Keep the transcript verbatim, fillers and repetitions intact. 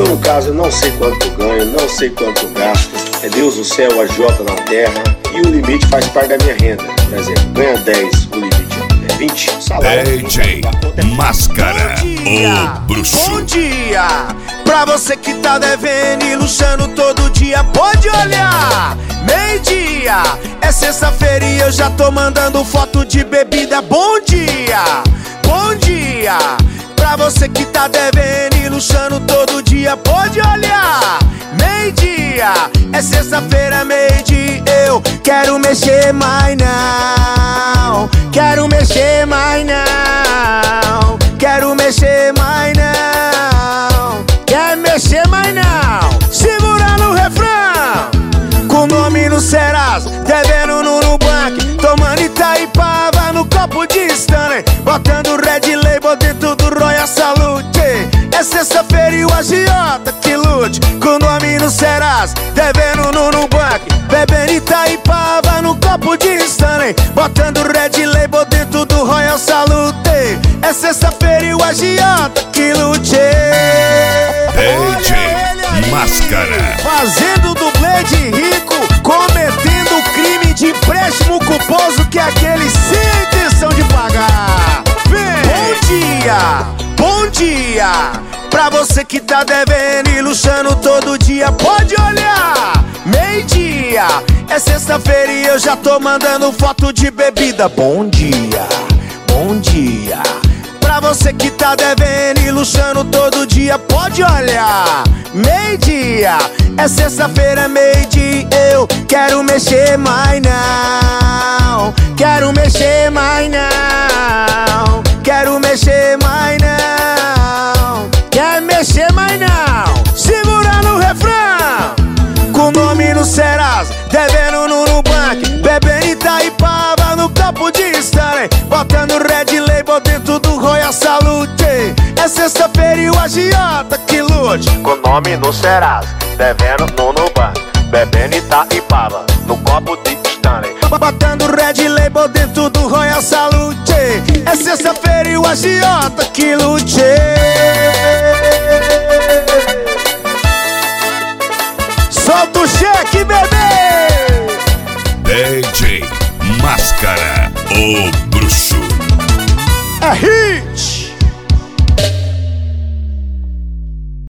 no caso, eu não sei quanto ganho, não sei quanto gasto. É Deus no céu, a Jota na terra. E o limite faz parte da minha renda. Por exemplo, ganha dez, o limite é vinte. Salário. D J Máscara, o bruxo. Bom dia! Pra você que tá devendo e luxando todo dia, pode olhar! Meio-dia, é sexta-feira e eu já tô mandando foto de bebida. Bom dia! Bom dia! Pra você que tá devendo e luxando todo dia, pode olhar! Meio-dia, é sexta-feira, meio-dia. Eu quero mexer mais não. Quero mexer mais não. Quero mexer mais não. Quer mexer mais não. Segura no refrão. Com nome no Serasa, devendo no Nubank, tomando Itaipava no copo de Stanley, botando Red Label dentro do Royal Salute. É sexta-feira e o agiota que lute. Com nome no Serasa, devendo no Nubank, bebendo Itaipava no copo de Stanley, botando Red Label dentro do Royal Salute. É sexta-feira e o agiota que lute. D J Máscara, fazendo dublê de rico, cometendo crime de empréstimo culposo, que é aquele sem intenção de pagar. Vem! Bom dia, bom dia, pra você que tá devendo e luxando todo dia, pode olhar. Meio-dia, é sexta-feira e eu já tô mandando foto de bebida. Bom dia, bom dia, pra você que tá devendo e luxando todo dia, pode olhar. Meio-dia, é sexta-feira, meio-dia. Eu quero mexer mais não. Quero mexer mais não. Quero mexer mais não. Quer mexer mais não. Segura no refrão. Com nome no Serasa, devendo no Nubank, bebendo Itaipava no copo de Stanley, botando Red Label dentro do Royal Salute. É sexta-feira e o agiota que lute. Com nome no Serasa, devendo no Nubank, bebendo Itaipava no copo de Stanley, botando Red Label dentro do Royal Salute. É sexta-feira e o agiota que lute. Solta o cheque, bebê! D J Máscara, o bruxo. É rir!